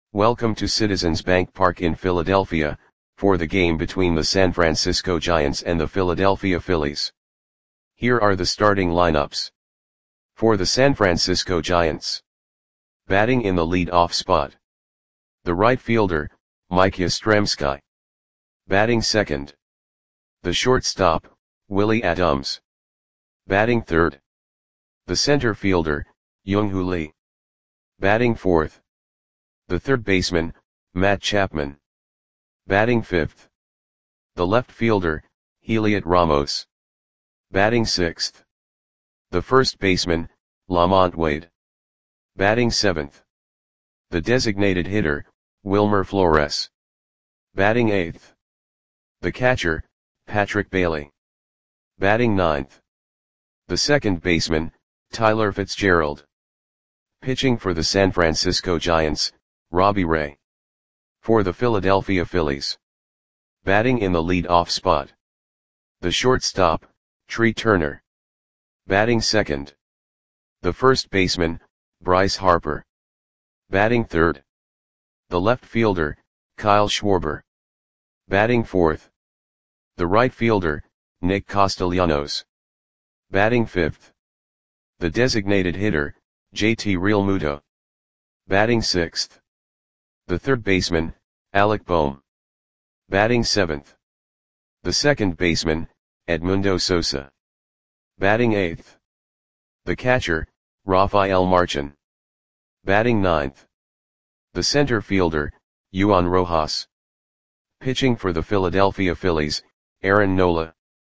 Welcome to Citizens Bank Park in Philadelphia, for the game between the San Francisco Giants and the Philadelphia Phillies. Here are the starting lineups. For the San Francisco Giants. Batting in the lead-off spot. The right fielder, Mike Yastrzemski. Batting second. The shortstop, Willie Adams. Batting third. The center fielder, Young-Hoo Lee. Batting fourth. The third baseman, Matt Chapman. Batting fifth. The left fielder, Heliot Ramos. Batting sixth. The first baseman, Lamont Wade. Batting seventh. The designated hitter, Wilmer Flores. Batting eighth. The catcher, Patrick Bailey. Batting ninth. The second baseman, Tyler Fitzgerald. Pitching for the San Francisco Giants, Robbie Ray. For the Philadelphia Phillies. Batting in the lead-off spot. The shortstop, Tree Turner. Batting second. The first baseman, Bryce Harper. Batting third. The left fielder, Kyle Schwarber. Batting fourth. The right fielder, Nick Castellanos. Batting fifth. The designated hitter, JT Realmuto. Batting sixth. The third baseman, Alec Bohm. Batting seventh. The second baseman, Edmundo Sosa. Batting eighth. The catcher, Rafael Marchan. Batting ninth. The center fielder, Juan Rojas. Pitching for the Philadelphia Phillies, Aaron Nola.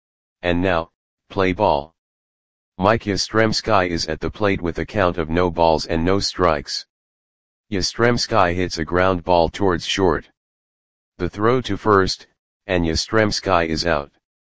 And now, play ball. Mike Yastrzemski is at the plate with a count of no balls and no strikes. Yastrzemski hits a ground ball towards short. The throw to first, and Yastrzemski is out.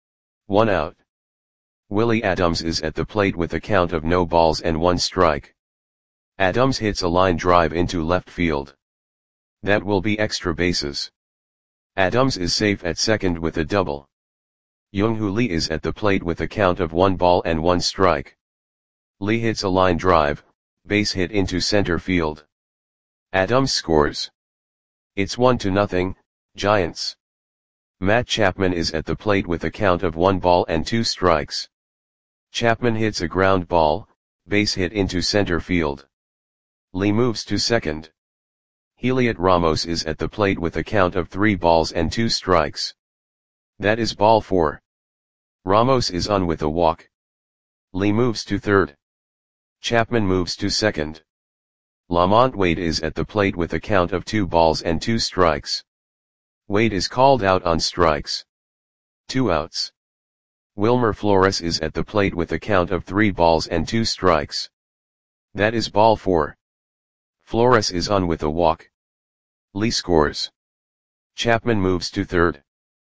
1 out. Willie Adams is at the plate with a count of no balls and 1 strike. Adams hits a line drive into left field. That will be extra bases. Adams is safe at second with a double. Young-Hoo Lee is at the plate with a count of 1 ball and 1 strike. Lee hits a line drive, base hit into center field. Adams scores. It's 1-0, Giants. Matt Chapman is at the plate with a count of 1 ball and 2 strikes. Chapman hits a ground ball, base hit into center field. Lee moves to second. Heliot Ramos is at the plate with a count of 3 balls and 2 strikes. That is ball 4. Ramos is on with a walk. Lee moves to third. Chapman moves to second. Lamont Wade is at the plate with a count of 2 balls and 2 strikes. Wade is called out on strikes. 2 outs. Wilmer Flores is at the plate with a count of 3 balls and 2 strikes. That is ball 4. Flores is on with a walk. Lee scores. Chapman moves to third.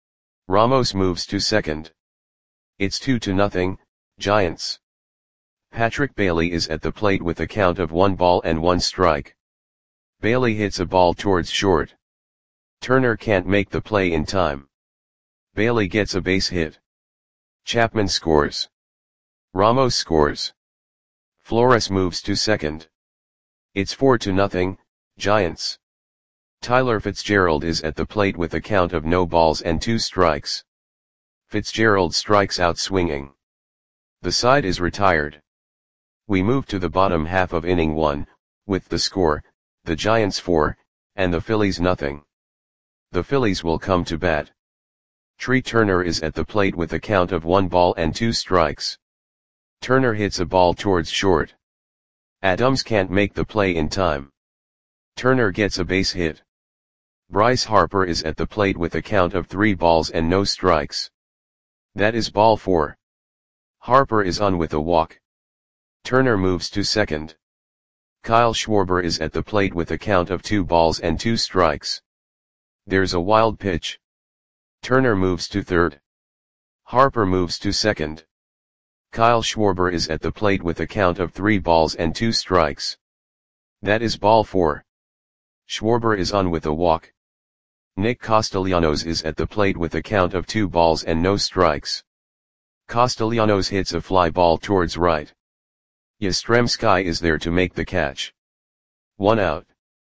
Ramos moves to second. It's 2-0, Giants. Patrick Bailey is at the plate with a count of 1 ball and 1 strike. Bailey hits a ball towards short. Turner can't make the play in time. Bailey gets a base hit. Chapman scores. Ramos scores. Flores moves to second. It's 4-0, Giants. Tyler Fitzgerald is at the plate with a count of no balls and 2 strikes. Fitzgerald strikes out swinging. The side is retired. We move to the bottom half of inning 1, with the score, the Giants 4, and the Phillies nothing. The Phillies will come to bat. Tree Turner is at the plate with a count of 1 ball and 2 strikes. Turner hits a ball towards short. Adams can't make the play in time. Turner gets a base hit. Bryce Harper is at the plate with a count of 3 balls and no strikes. That is ball 4. Harper is on with a walk. Turner moves to second. Kyle Schwarber is at the plate with a count of 2 balls and 2 strikes. There's a wild pitch. Turner moves to third. Harper moves to second. Kyle Schwarber is at the plate with a count of 3 balls and 2 strikes. That is ball 4. Schwarber is on with a walk. Nick Castellanos is at the plate with a count of 2 balls and no strikes. Castellanos hits a fly ball towards right. Yastrzemski is there to make the catch. 1 out.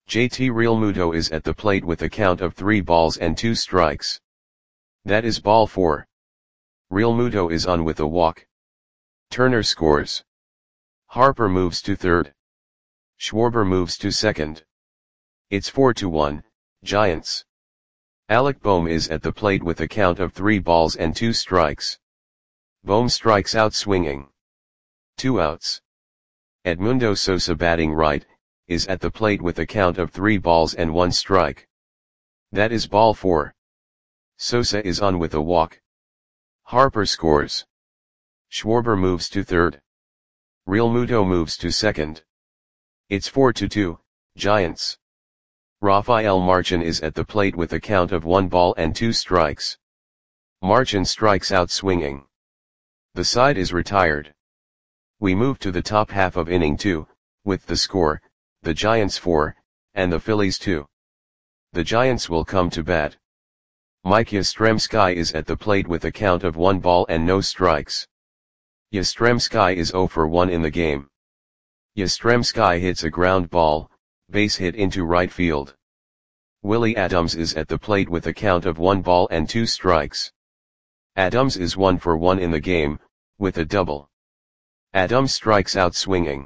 JT Realmuto is at the plate with a count of 3 balls and 2 strikes. That is ball 4. Realmuto is on with a walk. Turner scores. Harper moves to third. Schwarber moves to second. It's 4-1, Giants. Alec Bohm is at the plate with a count of 3 balls and 2 strikes. Bohm strikes out swinging. 2 outs. Edmundo Sosa batting right, is at the plate with a count of 3 balls and 1 strike. That is ball 4. Sosa is on with a walk. Harper scores. Schwarber moves to third. Realmuto moves to second. It's 4-2, Giants. Rafael Marchan is at the plate with a count of 1 ball and 2 strikes. Marchan strikes out swinging. The side is retired. We move to the top half of inning 2, with the score, the Giants 4, and the Phillies 2. The Giants will come to bat. Mike Yastrzemski is at the plate with a count of 1 ball and no strikes. Yastrzemski is 0 for 1 in the game. Yastrzemski hits a ground ball, base hit into right field. Willie Adams is at the plate with a count of 1 ball and 2 strikes. Adams is 1 for 1 in the game, with a double. Adams strikes out swinging.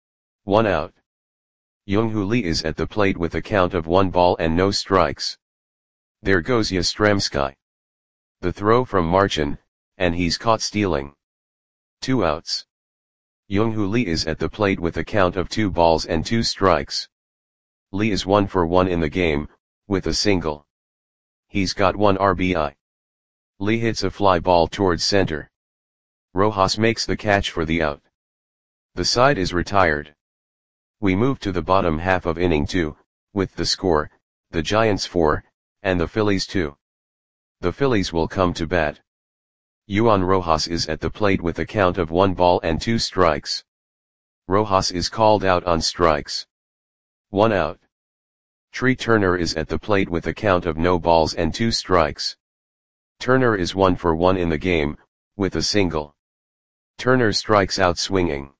1 out. Young-Hoo Lee is at the plate with a count of 1 ball and no strikes. There goes Yastrzemski. The throw from Marchan, and he's caught stealing. 2 outs. Young-Hoo Lee is at the plate with a count of 2 balls and 2 strikes. Lee is 1 for 1 in the game, with a single. He's got 1 RBI. Lee hits a fly ball towards center. Rojas makes the catch for the out. The side is retired. We move to the bottom half of inning 2, with the score, the Giants 4, and the Phillies 2. The Phillies will come to bat. Juan Rojas is at the plate with a count of 1 ball and 2 strikes. Rojas is called out on strikes. 1 out. Tree Turner is at the plate with a count of no balls and 2 strikes. Turner is 1 for 1 in the game, with a single. Turner strikes out swinging.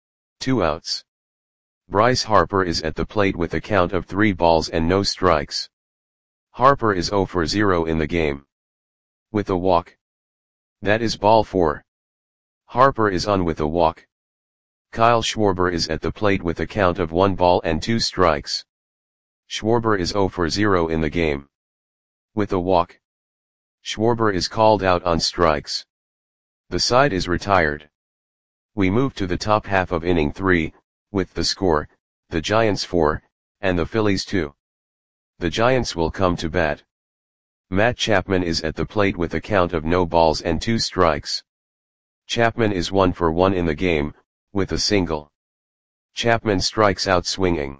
2 outs. Bryce Harper is at the plate with a count of 3 balls and no strikes. Harper is 0 for 0 in the game. With a walk. That is ball 4. Harper is on with a walk. Kyle Schwarber is at the plate with a count of 1 ball and 2 strikes. Schwarber is 0 for 0 in the game. With a walk. Schwarber is called out on strikes. The side is retired. We move to the top half of inning 3, with the score, the Giants 4, and the Phillies 2. The Giants will come to bat. Matt Chapman is at the plate with a count of no balls and 2 strikes. Chapman is 1 for 1 in the game, with a single. Chapman strikes out swinging.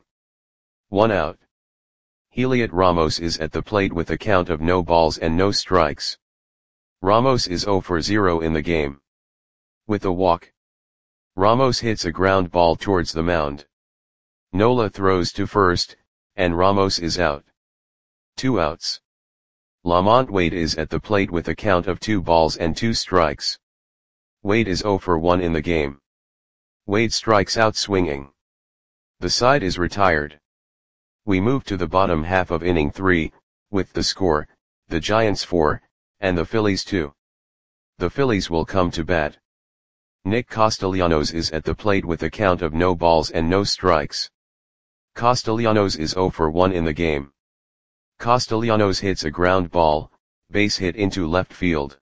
1 out. Heliot Ramos is at the plate with a count of no balls and no strikes. Ramos is 0 for 0 in the game. With a walk. Ramos hits a ground ball towards the mound. Nola throws to first, and Ramos is out. 2 outs. Lamont Wade is at the plate with a count of 2 balls and 2 strikes. Wade is 0 for 1 in the game. Wade strikes out swinging. The side is retired. We move to the bottom half of inning 3, with the score, the Giants 4, and the Phillies 2. The Phillies will come to bat. Nick Castellanos is at the plate with a count of no balls and no strikes. Castellanos is 0 for 1 in the game. Castellanos hits a ground ball, base hit into left field.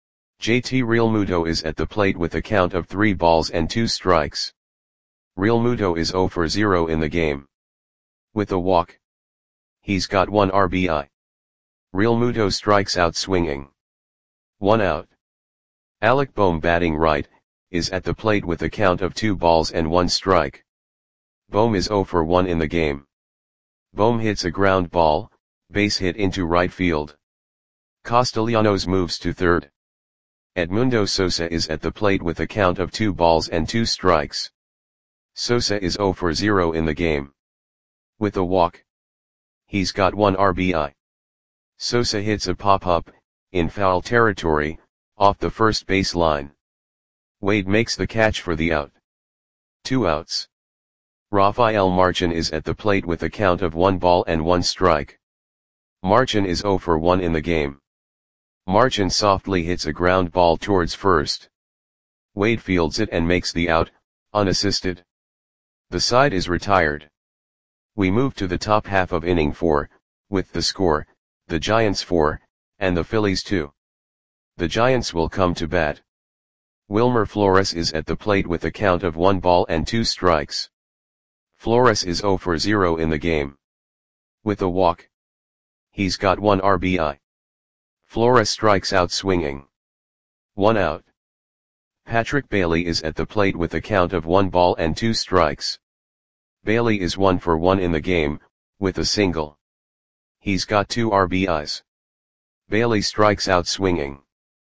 JT Realmuto is at the plate with a count of 3 balls and 2 strikes. Realmuto is 0 for 0 in the game. With a walk. He's got 1 RBI. Realmuto strikes out swinging. 1 out. Alec Bohm batting right, is at the plate with a count of 2 balls and 1 strike. Bohm is 0 for 1 in the game. Bohm hits a ground ball, base hit into right field. Castellanos moves to third. Edmundo Sosa is at the plate with a count of 2 balls and 2 strikes. Sosa is 0 for 0 in the game. With a walk. He's got 1 RBI. Sosa hits a pop-up, in foul territory, off the first base line. Wade makes the catch for the out. 2 outs. Rafael Marchan is at the plate with a count of 1 ball and 1 strike. Marchan is 0 for 1 in the game. Marchan softly hits a ground ball towards first. Wade fields it and makes the out, unassisted. The side is retired. We move to the top half of inning 4, with the score, the Giants 4, and the Phillies 2. The Giants will come to bat. Wilmer Flores is at the plate with a count of 1 ball and 2 strikes. Flores is 0 for 0 in the game. With a walk. He's got 1 RBI. Flores strikes out swinging. 1 out. Patrick Bailey is at the plate with a count of 1 ball and 2 strikes. Bailey is 1 for 1 in the game, with a single. He's got 2 RBIs. Bailey strikes out swinging.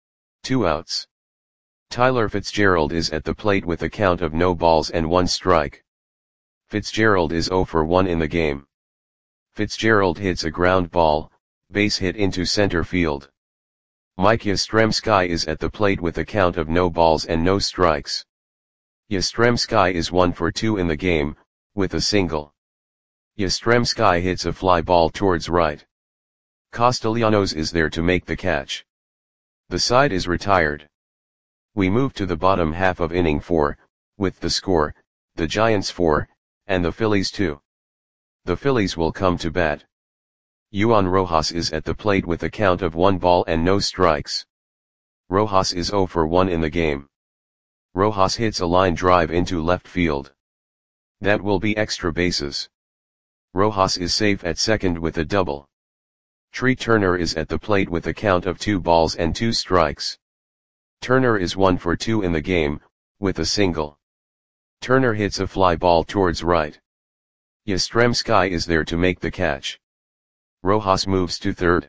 2 outs. Tyler Fitzgerald is at the plate with a count of no balls and 1 strike. Fitzgerald is 0 for 1 in the game. Fitzgerald hits a ground ball, base hit into center field. Mike Yastrzemski is at the plate with a count of no balls and no strikes. Yastrzemski is 1 for 2 in the game, with a single. Yastrzemski hits a fly ball towards right. Castellanos is there to make the catch. The side is retired. We move to the bottom half of inning 4, with the score, the Giants 4, and the Phillies 2. The Phillies will come to bat. Juan Rojas is at the plate with a count of 1 ball and no strikes. Rojas is 0 for 1 in the game. Rojas hits a line drive into left field. That will be extra bases. Rojas is safe at second with a double. Tree Turner is at the plate with a count of 2 balls and 2 strikes. Turner is 1 for 2 in the game, with a single. Turner hits a fly ball towards right. Yastrzemski is there to make the catch. Rojas moves to third.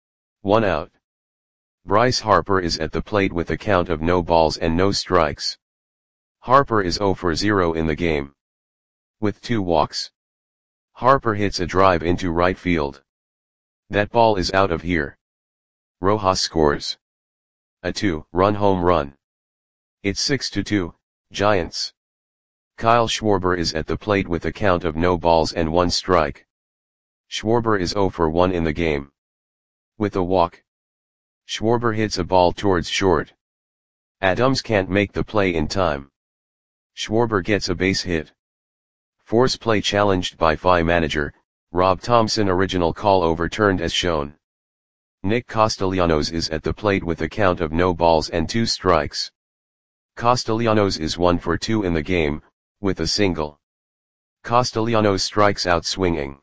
1 out. Bryce Harper is at the plate with a count of no balls and no strikes. Harper is 0 for 0 in the game. With 2 walks. Harper hits a drive into right field. That ball is out of here. Rojas scores a 2-run home run. It's 6-2, Giants. Kyle Schwarber is at the plate with a count of no balls and 1 strike. Schwarber is 0 for 1 in the game. With a walk. Schwarber hits a ball towards short. Adams can't make the play in time. Schwarber gets a base hit. Force play challenged by FI manager, Rob Thompson. Original call overturned as shown. Nick Castellanos is at the plate with a count of no balls and 2 strikes. Castellanos is 1 for 2 in the game, with a single. Castellanos strikes out swinging.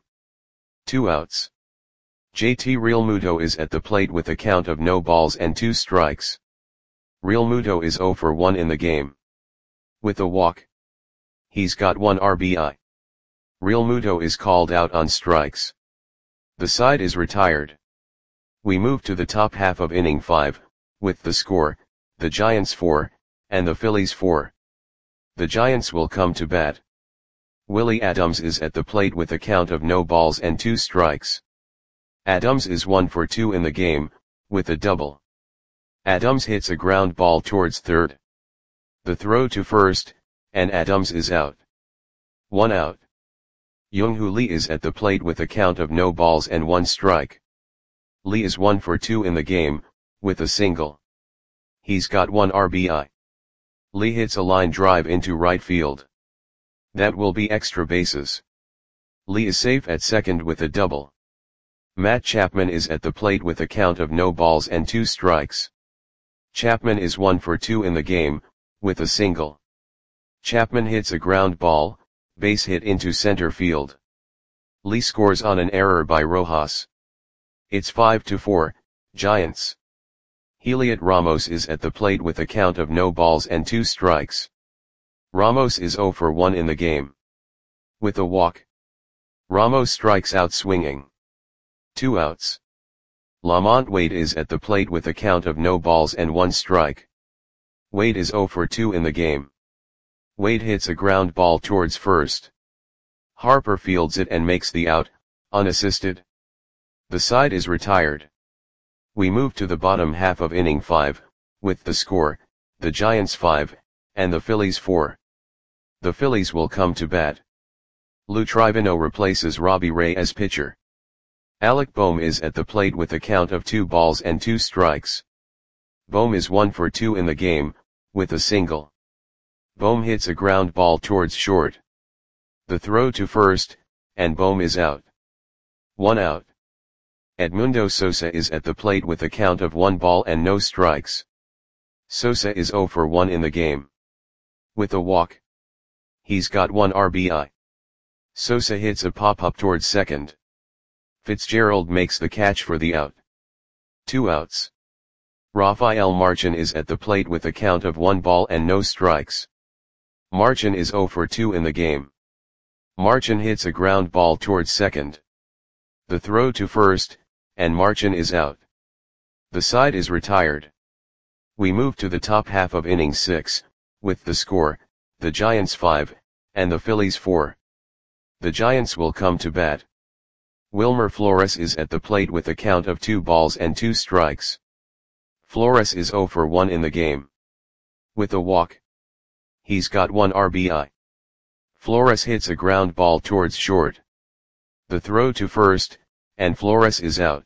2 outs. JT Realmuto is at the plate with a count of no balls and 2 strikes. Realmuto is 0 for 1 in the game. With a walk. He's got 1 RBI. Realmuto is called out on strikes. The side is retired. We move to the top half of inning 5, with the score, the Giants 4, and the Phillies 4. The Giants will come to bat. Willie Adams is at the plate with a count of no balls and 2 strikes. Adams is 1 for 2 in the game, with a double. Adams hits a ground ball towards third. The throw to first, and Adams is out. 1 out. Young-Hoo Lee is at the plate with a count of no balls and 1 strike. Lee is 1 for 2 in the game, with a single. He's got 1 RBI. Lee hits a line drive into right field. That will be extra bases. Lee is safe at second with a double. Matt Chapman is at the plate with a count of no balls and 2 strikes. Chapman is 1 for 2 in the game, with a single. Chapman hits a ground ball, base hit into center field. Lee scores on an error by Rojas. It's 5-4, Giants. Heliot Ramos is at the plate with a count of no balls and 2 strikes. Ramos is 0 for 1 in the game. With a walk. Ramos strikes out swinging. 2 outs. Lamont Wade is at the plate with a count of no balls and 1 strike. Wade is 0 for 2 in the game. Wade hits a ground ball towards first. Harper fields it and makes the out, unassisted. The side is retired. We move to the bottom half of inning 5, with the score, the Giants 5, and the Phillies 4. The Phillies will come to bat. Lou Tribunal replaces Robbie Ray as pitcher. Alec Bohm is at the plate with a count of 2 balls and 2 strikes. Bohm is 1 for 2 in the game, with a single. Bohm hits a ground ball towards short. The throw to first, and Bohm is out. 1 out. Edmundo Sosa is at the plate with a count of 1 ball and no strikes. Sosa is 0 for 1 in the game. With a walk. He's got 1 RBI. Sosa hits a pop-up towards second. Fitzgerald makes the catch for the out. 2 outs. Rafael Marchan is at the plate with a count of 1 ball and no strikes. Marchan is 0 for 2 in the game. Marchan hits a ground ball towards second. The throw to first, and Marchan is out. The side is retired. We move to the top half of inning 6, with the score, the Giants 5, and the Phillies 4. The Giants will come to bat. Wilmer Flores is at the plate with a count of 2 balls and 2 strikes. Flores is 0 for 1 in the game. With a walk. He's got 1 RBI. Flores hits a ground ball towards short. The throw to first, and Flores is out.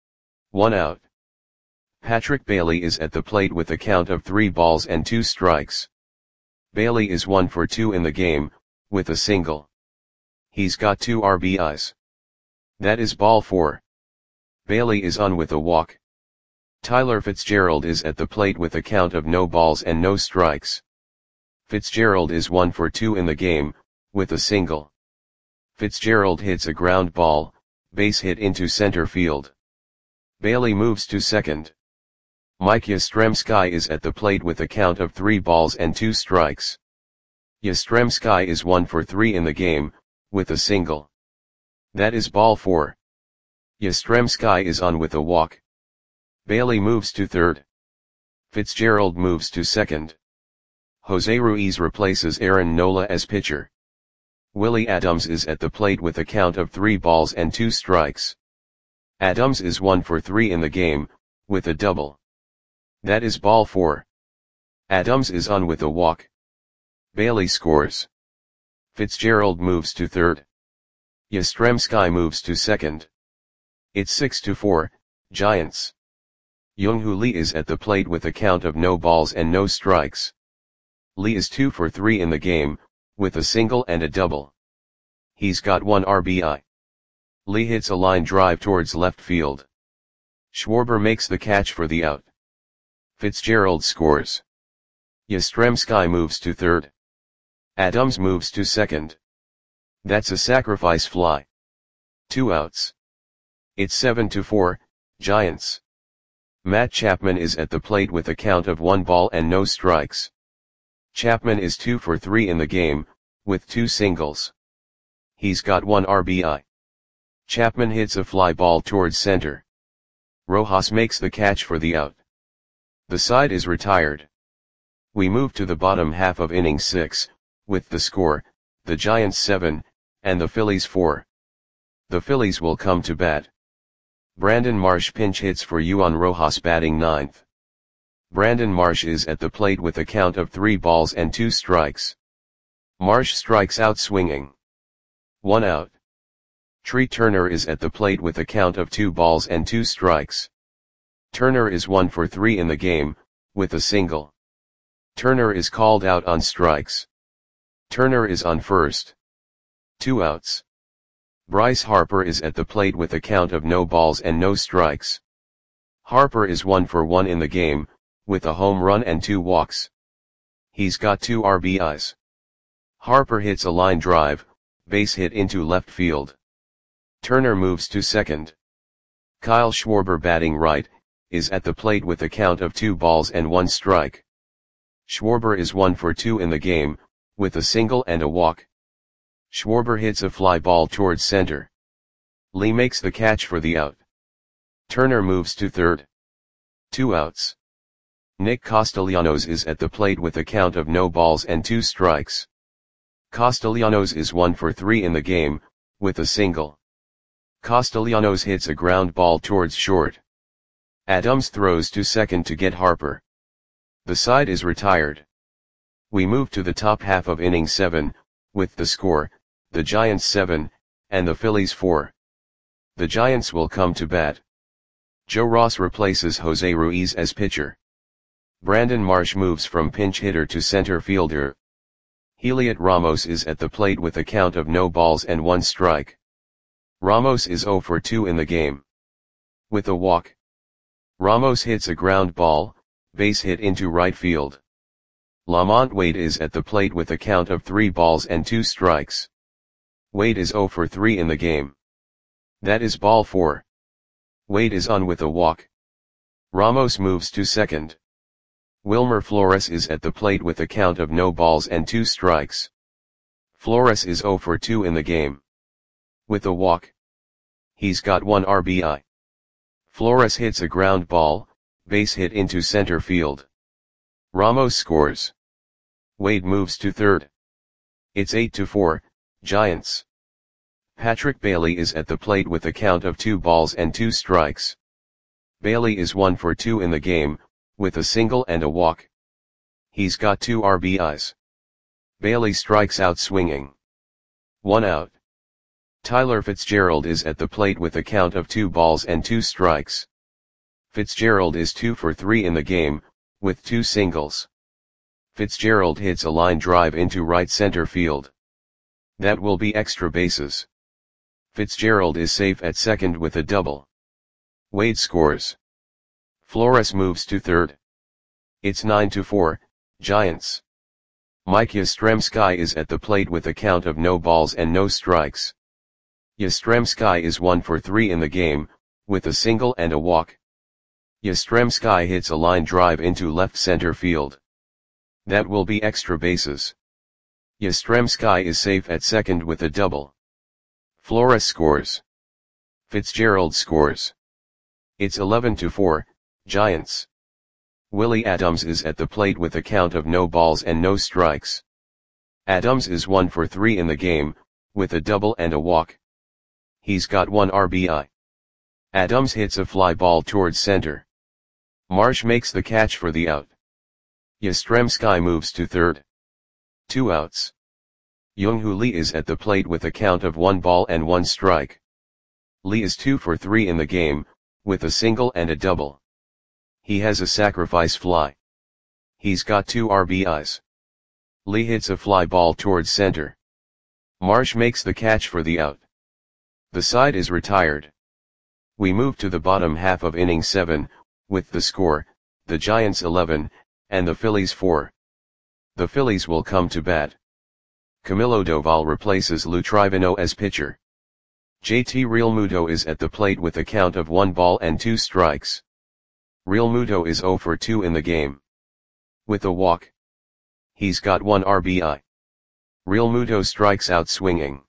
1 out. Patrick Bailey is at the plate with a count of 3 balls and 2 strikes. Bailey is 1 for 2 in the game, with a single. He's got 2 RBIs. That is ball 4. Bailey is on with a walk. Tyler Fitzgerald is at the plate with a count of no balls and no strikes. Fitzgerald is 1 for 2 in the game, with a single. Fitzgerald hits a ground ball, base hit into center field. Bailey moves to second. Mike Yastrzemski is at the plate with a count of 3 balls and 2 strikes. Yastrzemski is 1 for 3 in the game, with a single. That is ball 4. Yastrzemski is on with a walk. Bailey moves to third. Fitzgerald moves to second. Jose Ruiz replaces Aaron Nola as pitcher. Willie Adams is at the plate with a count of 3 balls and 2 strikes. Adams is 1 for 3 in the game, with a double. That is ball 4. Adams is on with a walk. Bailey scores. Fitzgerald moves to third. Yastrzemski moves to second. It's 6-4, Giants. Young-Hoo Lee is at the plate with a count of no balls and no strikes. Lee is 2 for 3 in the game, with a single and a double. He's got 1 RBI. Lee hits a line drive towards left field. Schwarber makes the catch for the out. Fitzgerald scores. Yastrzemski moves to third. Adams moves to second. That's a sacrifice fly. 2 outs. It's 7-4, Giants. Matt Chapman is at the plate with a count of 1 ball and no strikes. Chapman is 2 for 3 in the game, with 2 singles. He's got 1 RBI. Chapman hits a fly ball towards center. Rojas makes the catch for the out. The side is retired. We move to the bottom half of inning 6, with the score, the Giants 7, and the Phillies 4. The Phillies will come to bat. Brandon Marsh pinch hits for Juan Rojas batting 9th. Brandon Marsh is at the plate with a count of 3 balls and 2 strikes. Marsh strikes out swinging. 1 out. Tree Turner is at the plate with a count of 2 balls and 2 strikes. Turner is 1 for 3 in the game, with a single. Turner is called out on strikes. Turner is on first. 2 outs. Bryce Harper is at the plate with a count of no balls and no strikes. Harper is 1 for 1 in the game, with a home run and 2 walks. He's got 2 RBIs. Harper hits a line drive, base hit into left field. Turner moves to second. Kyle Schwarber batting right, is at the plate with a count of 2 balls and 1 strike. Schwarber is 1 for 2 in the game, with a single and a walk. Schwarber hits a fly ball towards center. Lee makes the catch for the out. Turner moves to third. 2 outs. Nick Castellanos is at the plate with a count of no balls and 2 strikes. Castellanos is 1 for 3 in the game, with a single. Castellanos hits a ground ball towards short. Adams throws to second to get Harper. The side is retired. We move to the top half of inning 7, with the score, the Giants 7, and the Phillies 4. The Giants will come to bat. Joe Ross replaces Jose Ruiz as pitcher. Brandon Marsh moves from pinch hitter to center fielder. Heliot Ramos is at the plate with a count of no balls and 1 strike. Ramos is 0 for 2 in the game. With a walk, Ramos hits a ground ball, base hit into right field. Lamont Wade is at the plate with a count of 3 balls and 2 strikes. Wade is 0 for 3 in the game. That is ball 4. Wade is on with a walk. Ramos moves to second. Wilmer Flores is at the plate with a count of no balls and 2 strikes. Flores is 0 for 2 in the game. With a walk, he's got 1 RBI. Flores hits a ground ball, base hit into center field. Ramos scores. Wade moves to third. It's 8-4, Giants. Patrick Bailey is at the plate with a count of 2 balls and 2 strikes. Bailey is 1 for 2 in the game, with a single and a walk. He's got 2 RBIs. Bailey strikes out swinging. 1 out. Tyler Fitzgerald is at the plate with a count of 2 balls and 2 strikes. Fitzgerald is 2 for 3 in the game, with 2 singles. Fitzgerald hits a line drive into right center field. That will be extra bases. Fitzgerald is safe at second with a double. Wade scores. Flores moves to third. It's 9-4, Giants. Mike Yastrzemski is at the plate with a count of no balls and no strikes. Yastrzemski is 1 for 3 in the game, with a single and a walk. Yastrzemski hits a line drive into left center field. That will be extra bases. Yastrzemski is safe at second with a double. Flores scores. Fitzgerald scores. It's 11-4, Giants. Willie Adams is at the plate with a count of no balls and no strikes. Adams is 1 for 3 in the game, with a double and a walk. He's got 1 RBI. Adams hits a fly ball towards center. Marsh makes the catch for the out. Yastrzemski moves to third. 2 outs. Young-Hoo Lee is at the plate with a count of 1 ball and 1 strike. Lee is 2 for 3 in the game, with a single and a double. He has a sacrifice fly. He's got 2 RBIs. Lee hits a fly ball towards center. Marsh makes the catch for the out. The side is retired. We move to the bottom half of inning 7, with the score, the Giants 11, and the Phillies 4. The Phillies will come to bat. Camilo Doval replaces Lou Trivino as pitcher. JT Realmuto is at the plate with a count of 1 ball and 2 strikes. Realmuto is 0 for 2 in the game. With a walk, he's got 1 RBI. Realmuto strikes out swinging.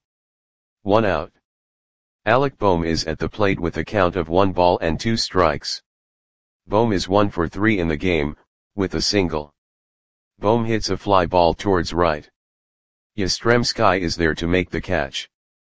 1 out. Alec Bohm is at the plate with a count of 1 ball and 2 strikes. Bohm is 1 for 3 in the game, with a single. Bohm hits a fly ball towards right. Yastrzemski is there to make the catch.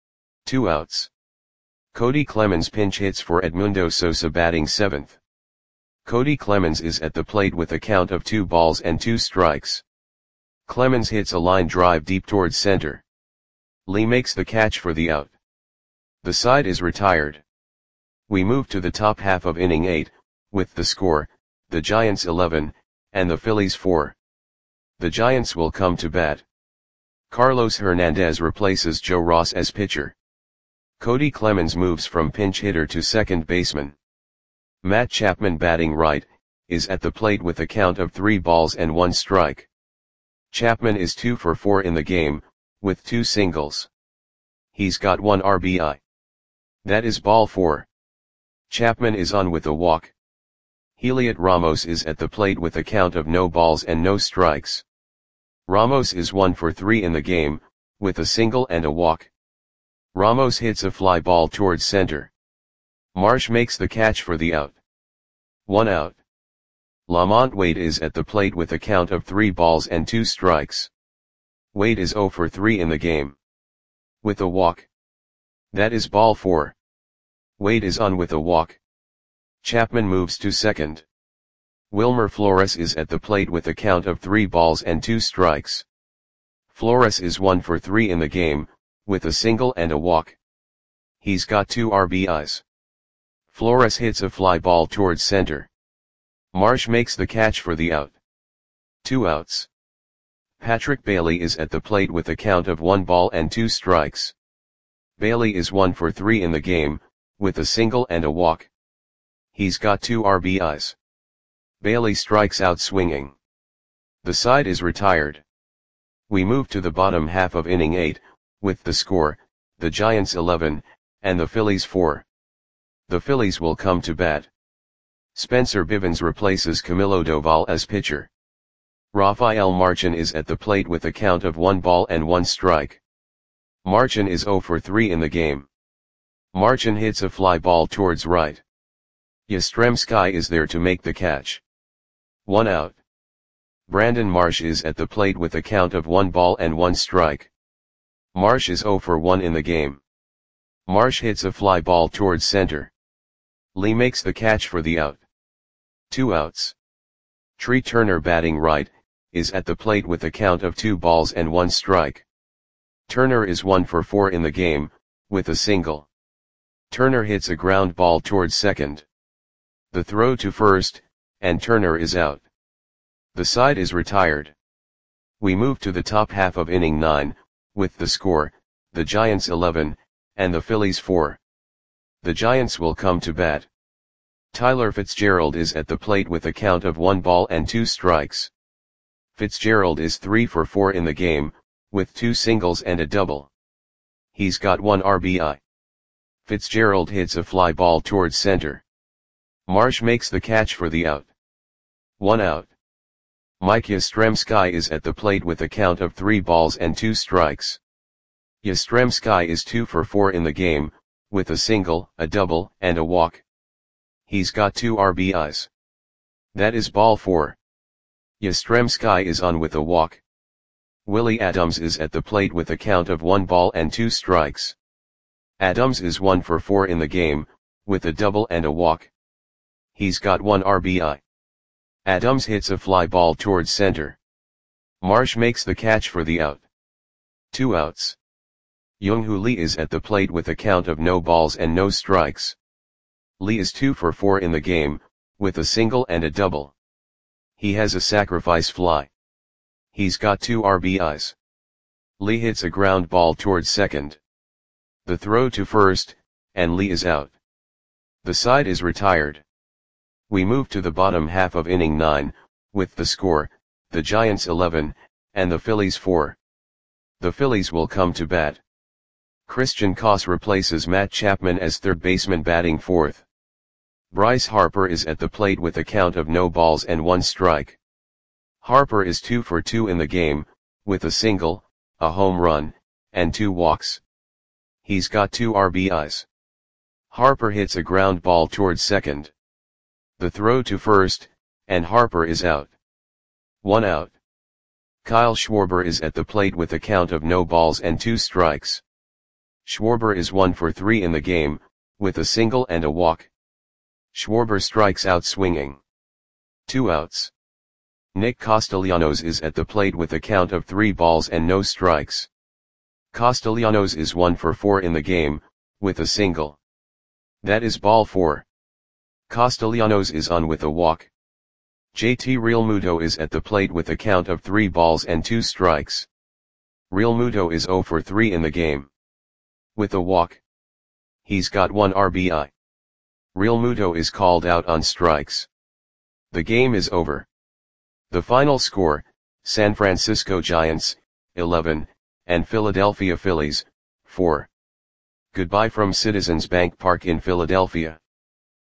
2 outs. Cody Clemens pinch hits for Edmundo Sosa batting 7th. Cody Clemens is at the plate with a count of 2 balls and 2 strikes. Clemens hits a line drive deep towards center. Lee makes the catch for the out. The side is retired. We move to the top half of inning 8, with the score, the Giants 11, and the Phillies 4. The Giants will come to bat. Carlos Hernandez replaces Joe Ross as pitcher. Cody Clemens moves from pinch hitter to second baseman. Matt Chapman batting right, is at the plate with a count of 3 balls and 1 strike. Chapman is 2 for 4 in the game, with 2 singles. He's got 1 RBI. That is ball 4. Chapman is on with a walk. Heliot Ramos is at the plate with a count of no balls and no strikes. Ramos is 1 for 3 in the game, with a single and a walk. Ramos hits a fly ball towards center. Marsh makes the catch for the out. 1 out. Lamont Wade is at the plate with a count of 3 balls and 2 strikes. Wade is 0 for 3 in the game. With a walk. That is ball 4. Wade is on with a walk. Chapman moves to second. Wilmer Flores is at the plate with a count of 3 balls and 2 strikes. Flores is 1 for 3 in the game, with a single and a walk. He's got 2 RBIs. Flores hits a fly ball towards center. Marsh makes the catch for the out. 2 outs. Patrick Bailey is at the plate with a count of 1 ball and 2 strikes. Bailey is 1 for 3 in the game, with a single and a walk. He's got 2 RBIs. Bailey strikes out swinging. The side is retired. We move to the bottom half of inning 8, with the score, the Giants 11, and the Phillies 4. The Phillies will come to bat. Spencer Bivens replaces Camilo Doval as pitcher. Rafael Marchan is at the plate with a count of 1 ball and 1 strike. Marchan is 0 for 3 in the game. Marchan hits a fly ball towards right. Yastrzemski is there to make the catch. 1 out. Brandon Marsh is at the plate with a count of 1 ball and 1 strike. Marsh is 0 for 1 in the game. Marsh hits a fly ball towards center. Lee makes the catch for the out. 2 outs. Tree Turner, batting right, is at the plate with a count of 2 balls and 1 strike. Turner is 1 for 4 in the game, with a single. Turner hits a ground ball towards second. The throw to first, and Turner is out. The side is retired. We move to the top half of inning 9, with the score, the Giants 11, and the Phillies 4. The Giants will come to bat. Tyler Fitzgerald is at the plate with a count of 1 ball and 2 strikes. Fitzgerald is 3 for 4 in the game, with 2 singles and a double. He's got 1 RBI. Fitzgerald hits a fly ball towards center. Marsh makes the catch for the out. 1 out. Mike Yastrzemski is at the plate with a count of 3 balls and 2 strikes. Yastrzemski is 2 for 4 in the game, with a single, a double, and a walk. He's got 2 RBIs. That is ball 4. Yastrzemski is on with a walk. Willie Adams is at the plate with a count of 1 ball and 2 strikes. Adams is 1 for 4 in the game, with a double and a walk. He's got 1 RBI. Adams hits a fly ball towards center. Marsh makes the catch for the out. 2 outs. Young-Hoo Lee is at the plate with a count of no balls and no strikes. Lee is 2 for 4 in the game, with a single and a double. He has a sacrifice fly. He's got 2 RBIs. Lee hits a ground ball towards second. The throw to first, and Lee is out. The side is retired. We move to the bottom half of inning 9, with the score, the Giants 11, and the Phillies 4. The Phillies will come to bat. Christian Koss replaces Matt Chapman as third baseman, batting fourth. Bryce Harper is at the plate with a count of no balls and 1 strike. Harper is 2 for 2 in the game, with a single, a home run, and 2 walks. He's got 2 RBIs. Harper hits a ground ball towards second. The throw to first, and Harper is out. 1 out. Kyle Schwarber is at the plate with a count of no balls and 2 strikes. Schwarber is 1 for 3 in the game, with a single and a walk. Schwarber strikes out swinging. 2 outs. Nick Castellanos is at the plate with a count of 3 balls and no strikes. Castellanos is 1 for 4 in the game, with a single. That is ball 4. Castellanos is on with a walk. JT Realmuto is at the plate with a count of 3 balls and 2 strikes. Realmuto is 0 for 3 in the game. With a walk. He's got 1 RBI. Realmuto is called out on strikes. The game is over. The final score, San Francisco Giants, 11, and Philadelphia Phillies, 4. Goodbye from Citizens Bank Park in Philadelphia.